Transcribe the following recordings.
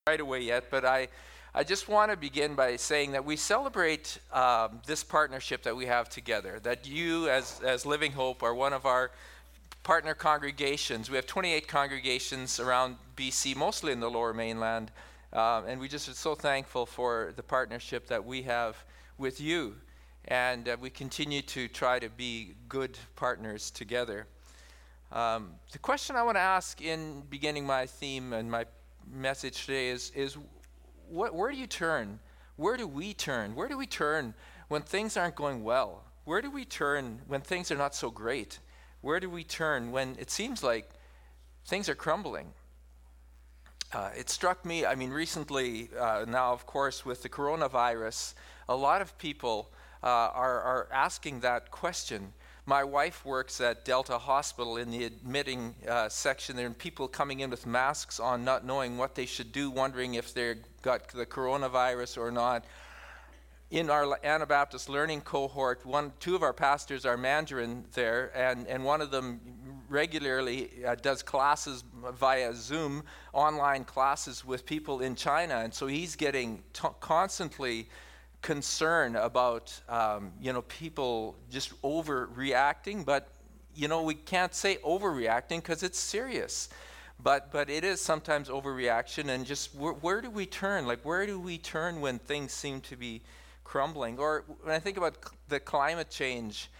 right away yet, but I just want to begin by saying that we celebrate this partnership that we have together, that you as Living Hope are one of our partner congregations. We have 28 congregations around BC, mostly in the Lower Mainland, and we just are so thankful for the partnership that we have with you, and we continue to try to be good partners together. The question I want to ask in beginning my theme and my message today is where do you turn? Where do we turn? Where do we turn when things aren't going well? Where do we turn when things are not so great? Where do we turn when it seems like things are crumbling? It struck me, recently, now of course with the coronavirus, a lot of people are asking that question. My wife works at Delta Hospital in the admitting section there, and people coming in with masks on, not knowing what they should do, wondering if they've got the coronavirus or not. In our Anabaptist learning cohort, two of our pastors are Mandarin there, and one of them regularly does classes via Zoom, online classes with people in China, and so he's getting constantly concern about people just overreacting, but we can't say overreacting because it's serious, but it is sometimes overreaction. And just where do we turn? Like, where do we turn when things seem to be crumbling? Or when I think about the climate change,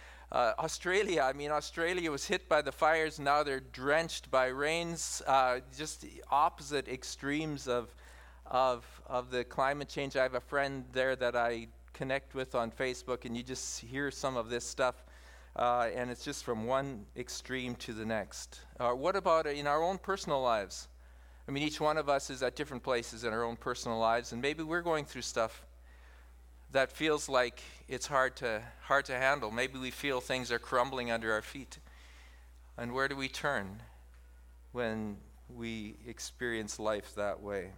Australia was hit by the fires. Now they're drenched by rains. Just the opposite extremes of the climate change. I have a friend there that I connect with on Facebook, and you just hear some of this stuff, and it's just from one extreme to the next. What about in our own personal lives? Each one of us is at different places in our own personal lives, and maybe we're going through stuff that feels like it's hard to handle. Maybe we feel things are crumbling under our feet. And where do we turn when we experience life that way?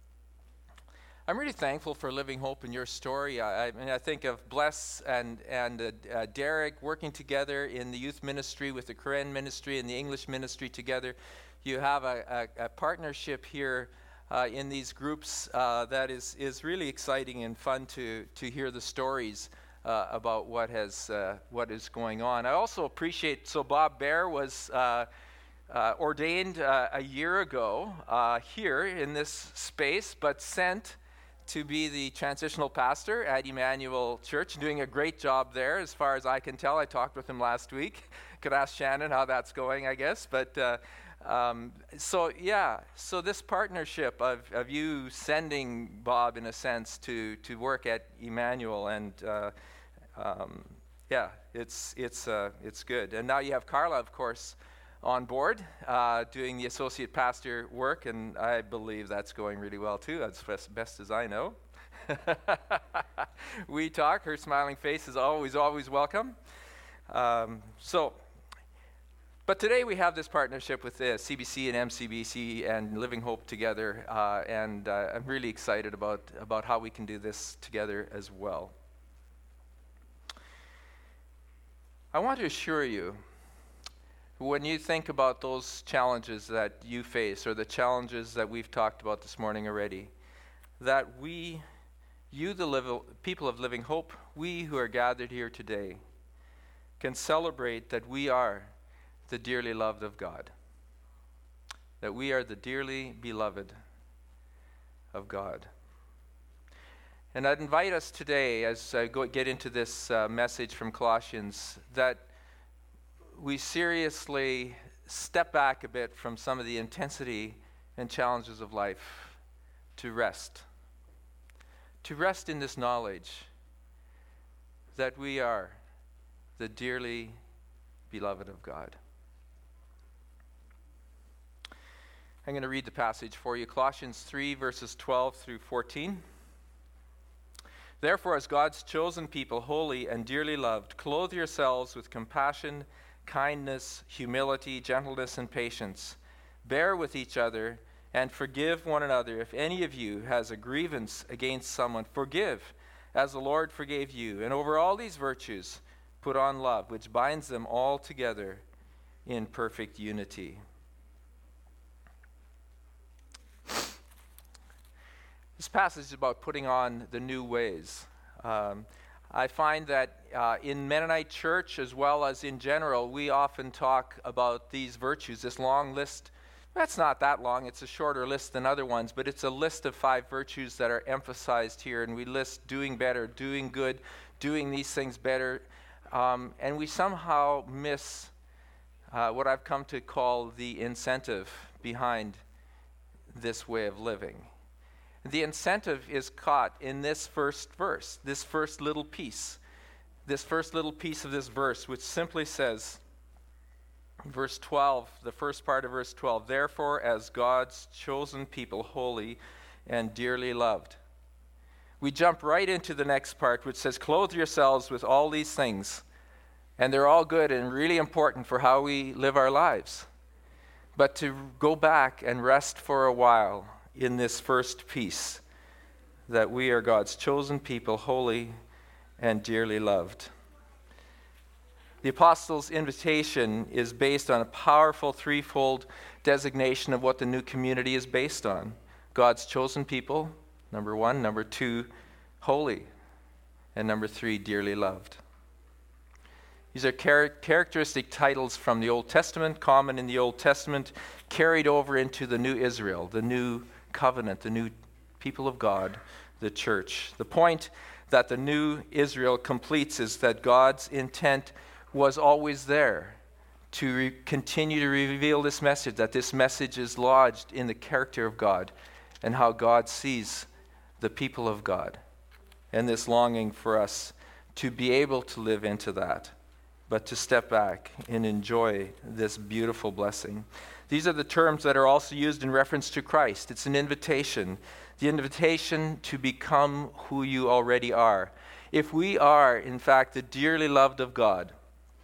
I'm really thankful for Living Hope and your story. I think of Bless and Derek working together in the youth ministry with the Korean ministry and the English ministry together. You have a partnership here in these groups that is really exciting and fun to hear the stories about what is going on. I also appreciate, so Bob Bear was ordained a year ago here in this space, but sent to be the transitional pastor at Emmanuel Church, doing a great job there as far as I can tell. I talked with him last week. Could ask Shannon how that's going, I guess. But so this partnership of you sending Bob, in a sense, to work at Emmanuel, and it's good. And now you have Carla, of course, on board, doing the associate pastor work, and I believe that's going really well too. That's best as I know. We talk. Her smiling face is always welcome. But today we have this partnership with CBC and MCBC and Living Hope together, and I'm really excited about how we can do this together as well. I want to assure you, when you think about those challenges that you face, or the challenges that we've talked about this morning already, that people of Living Hope, we who are gathered here today, can celebrate that we are the dearly loved of God, that we are the dearly beloved of God. And I'd invite us today, as I get into this message from Colossians, that we seriously step back a bit from some of the intensity and challenges of life to rest in this knowledge that we are the dearly beloved of God. I'm going to read the passage for you, Colossians 3, verses 12 through 14. Therefore, as God's chosen people, holy and dearly loved, clothe yourselves with compassion, kindness, humility, gentleness, and patience. Bear with each other and forgive one another. If any of you has a grievance against someone, forgive as the Lord forgave you. And over all these virtues, put on love, which binds them all together in perfect unity. This passage is about putting on the new ways. I find that in Mennonite Church, as well as in general, we often talk about these virtues, this long list. That's not that long, it's a shorter list than other ones, but it's a list of 5 virtues that are emphasized here, and we list doing better, doing good, doing these things better, and we somehow miss what I've come to call the incentive behind this way of living. The incentive is caught in this first verse, this first little piece of this verse, which simply says, verse 12, the first part of verse 12, therefore as God's chosen people, holy and dearly loved. We jump right into the next part, which says, clothe yourselves with all these things, and they're all good and really important for how we live our lives. But to go back and rest for a while in this first piece, that we are God's chosen people, holy and dearly loved. The apostles' invitation is based on a powerful threefold designation of what the new community is based on. God's chosen people, number 1. Number 2, holy. And number 3, dearly loved. These are characteristic titles from the Old Testament, common in the Old Testament, carried over into the new Israel, the new covenant, the new people of God, the church. The point that the new Israel completes is that God's intent was always there to continue to reveal this message, that this message is lodged in the character of God and how God sees the people of God, and this longing for us to be able to live into that, but to step back and enjoy this beautiful blessing. These are the terms that are also used in reference to Christ. It's an invitation, the invitation to become who you already are. If we are, in fact, the dearly loved of God,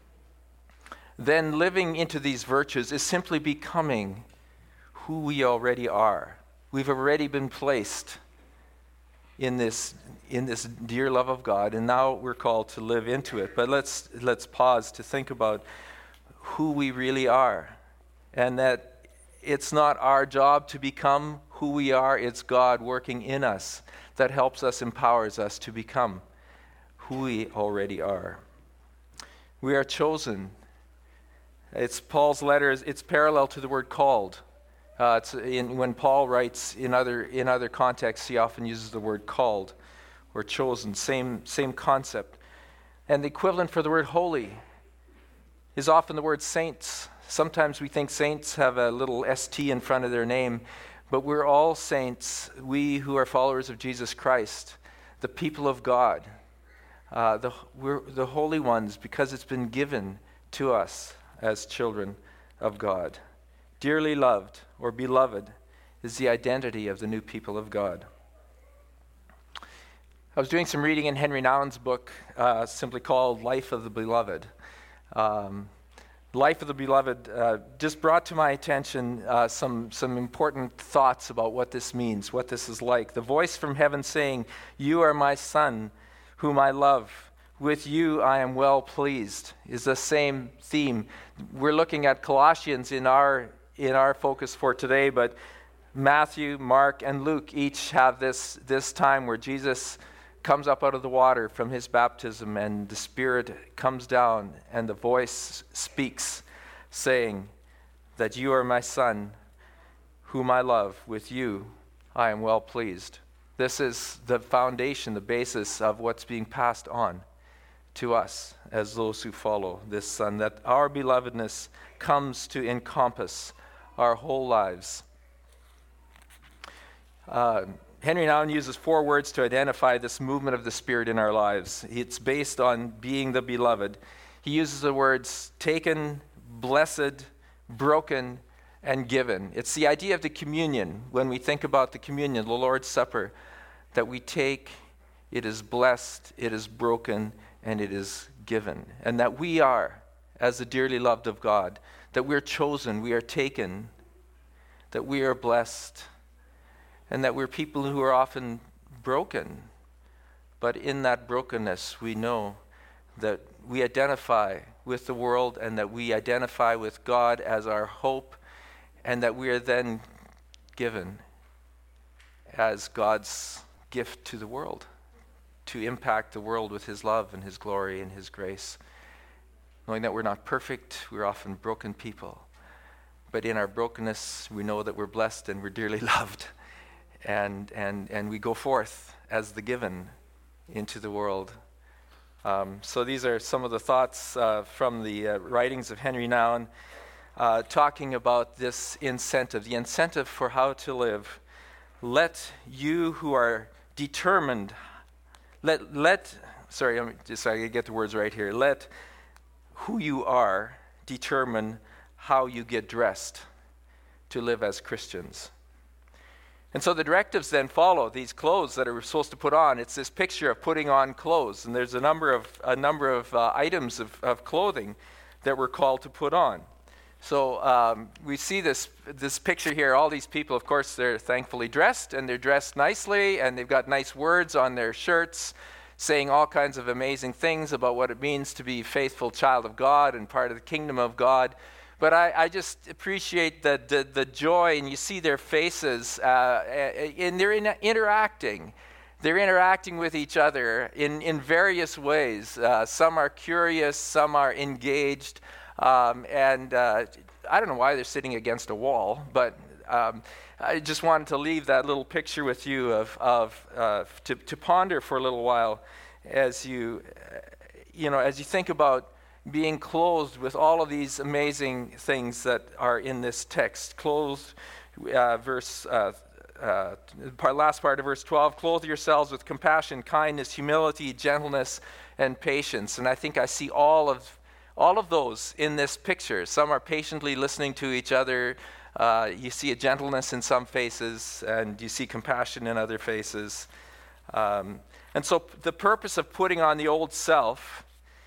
then living into these virtues is simply becoming who we already are. We've already been placed in this dear love of God, and now we're called to live into it. But let's pause to think about who we really are, and that it's not our job to become who we are, it's God working in us that helps us, empowers us to become who we already are. We are chosen. It's Paul's letters, it's parallel to the word called. When Paul writes in other contexts, he often uses the word called or chosen, same concept. And the equivalent for the word holy is often the word saints. Sometimes we think saints have a little ST in front of their name, but we're all saints, we who are followers of Jesus Christ, the people of God. We're the holy ones because it's been given to us as children of God. Dearly loved or beloved is the identity of the new people of God. I was doing some reading in Henry Nouwen's book, simply called Life of the Beloved. Life of the Beloved just brought to my attention some important thoughts about what this means, what this is like. The voice from heaven saying, "You are my son, whom I love. With you I am well pleased," is the same theme. We're looking at Colossians in our focus for today, but Matthew, Mark, and Luke each have this time where Jesus comes up out of the water from his baptism, and the Spirit comes down, and the voice speaks, saying that you are my son, whom I love. With you I am well pleased. This is the foundation, the basis of what's being passed on to us as those who follow this Son, that our belovedness comes to encompass our whole lives. Henry Nouwen uses 4 words to identify this movement of the Spirit in our lives. It's based on being the beloved. He uses the words taken, blessed, broken, and given. It's the idea of the communion. When we think about the communion, the Lord's Supper, that we take, it is blessed, it is broken, and it is given. And that we are, as the dearly loved of God, that we're chosen, we are taken, that we are blessed, and that we're people who are often broken. But in that brokenness, we know that we identify with the world and that we identify with God as our hope, and that we are then given as God's gift to the world, to impact the world with his love and his glory and his grace. Knowing that we're not perfect, we're often broken people. But in our brokenness, we know that we're blessed and we're dearly loved. And we go forth as the given into the world. So these are some of the thoughts from the writings of Henry Nouwen, talking about this incentive, the incentive for how to live. Let you who are determined, sorry, I get the words right here. Let who you are determine how you get dressed to live as Christians. And so the directives then follow these clothes that are supposed to put on. It's this picture of putting on clothes, and there's a number of items of clothing that we're called to put on. So we see this picture here. All these people, of course, they're thankfully dressed, and they're dressed nicely, and they've got nice words on their shirts, saying all kinds of amazing things about what it means to be a faithful child of God and part of the kingdom of God. But I just appreciate the joy, and you see their faces, and they're interacting. They're interacting with each other in various ways. Some are curious, some are engaged, and I don't know why they're sitting against a wall, but I just wanted to leave that little picture with you to ponder for a little while as you think about being clothed with all of these amazing things that are in this text. Clothed, last part of verse 12, clothe yourselves with compassion, kindness, humility, gentleness, and patience. And I think I see all of those in this picture. Some are patiently listening to each other. You see a gentleness in some faces, and you see compassion in other faces. And so the purpose of putting on the old self,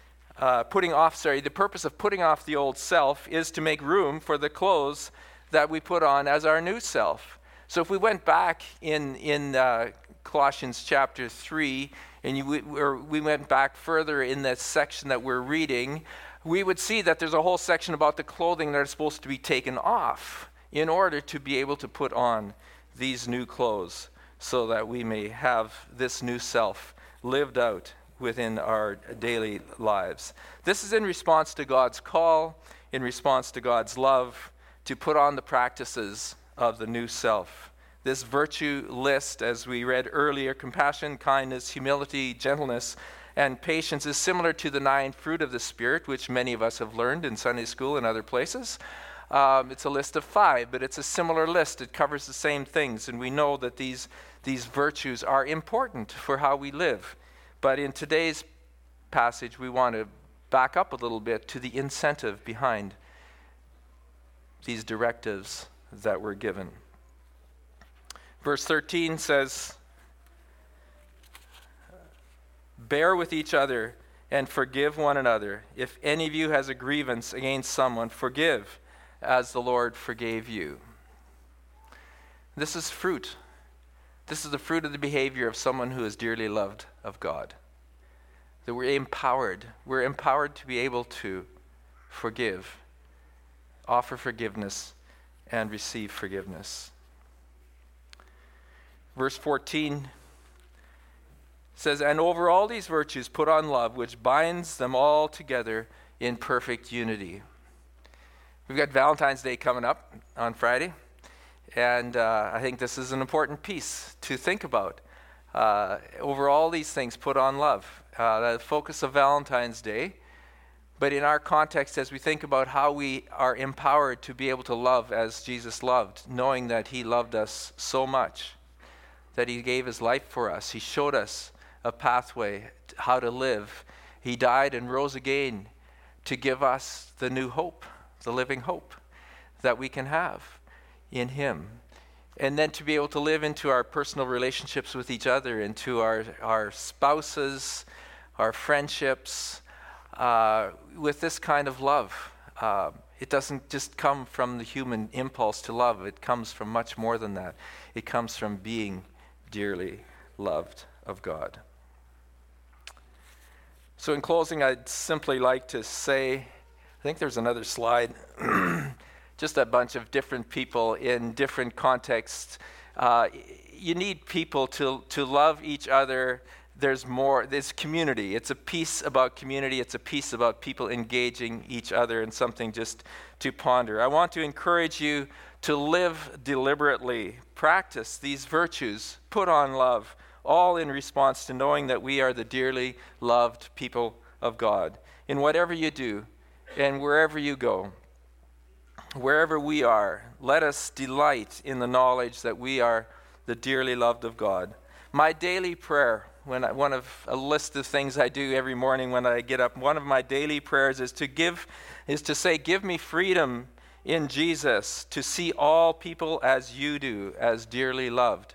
the purpose of putting off the old self is to make room for the clothes that we put on as our new self. So if we went back in Colossians chapter 3, and we went back further in that section that we're reading, we would see that there's a whole section about the clothing that are supposed to be taken off in order to be able to put on these new clothes so that we may have this new self lived out within our daily lives. This is in response to God's call, in response to God's love, to put on the practices of the new self. This virtue list, as we read earlier, compassion, kindness, humility, gentleness, and patience, is similar to the 9 fruit of the Spirit, which many of us have learned in Sunday school and other places. It's a list of 5, but it's a similar list. It covers the same things, and we know that these virtues are important for how we live. But in today's passage, we want to back up a little bit to the incentive behind these directives that were given. Verse 13 says, "Bear with each other and forgive one another. If any of you has a grievance against someone, forgive as the Lord forgave you." This is fruit. This is the fruit of the behavior of someone who is dearly loved of God. That we're empowered. We're empowered to be able to forgive, offer forgiveness, and receive forgiveness. Verse 14 says, "And over all these virtues put on love, which binds them all together in perfect unity." We've got Valentine's Day coming up on Friday, and I think this is an important piece to think about. Over all these things, put on love. The focus of Valentine's Day, but in our context, as we think about how we are empowered to be able to love as Jesus loved, knowing that he loved us so much, that he gave his life for us. He showed us a pathway, how to live. He died and rose again to give us the new hope, the living hope that we can have in him. And then to be able to live into our personal relationships with each other, into our spouses, our friendships, with this kind of love. It doesn't just come from the human impulse to love. It comes from much more than that. It comes from being dearly loved of God. So in closing, I'd simply like to say, I think there's another slide, just a bunch of different people in different contexts you need people to love each other. There's more, there's community. It's a piece about community. It's a piece about people engaging each other and something just to ponder. I want to encourage you to live deliberately, practice these virtues, put on love, all in response to knowing that we are the dearly loved people of God. In whatever you do and wherever you go, wherever we are, let us delight in the knowledge that we are the dearly loved of God. My daily prayer, one of a list of things I do every morning when I get up, one of my daily prayers is to say, give me freedom in Jesus to see all people as you do, as dearly loved.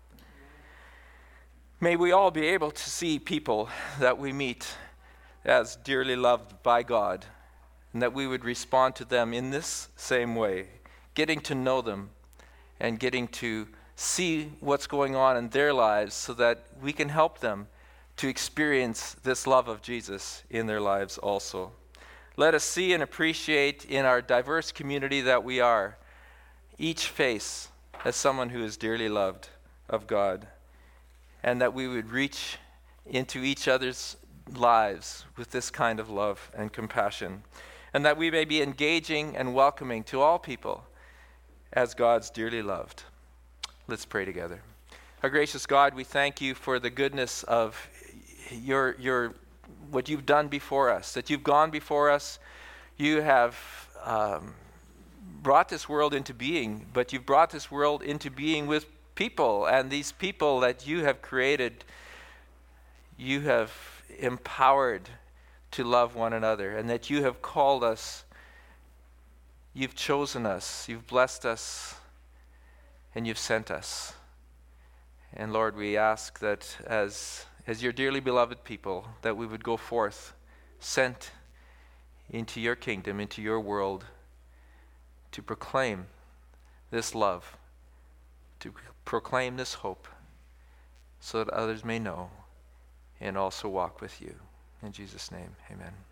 May we all be able to see people that we meet as dearly loved by God, and that we would respond to them in this same way, getting to know them and getting to see what's going on in their lives so that we can help them to experience this love of Jesus in their lives also. Let us see and appreciate in our diverse community that we are, each face as someone who is dearly loved of God, and that we would reach into each other's lives with this kind of love and compassion, and that we may be engaging and welcoming to all people as God's dearly loved. Let's pray together. Our gracious God, we thank you for the goodness of your what you've done before us, that you've gone before us. You have brought this world into being, but you've brought this world into being with people, and these people that you have created, you have empowered to love one another, and that you have called us, you've chosen us, you've blessed us, and you've sent us. And Lord, we ask that as your dearly beloved people, that we would go forth, sent into your kingdom, into your world, to proclaim this love, to proclaim this hope, so that others may know and also walk with you. In Jesus' name, amen.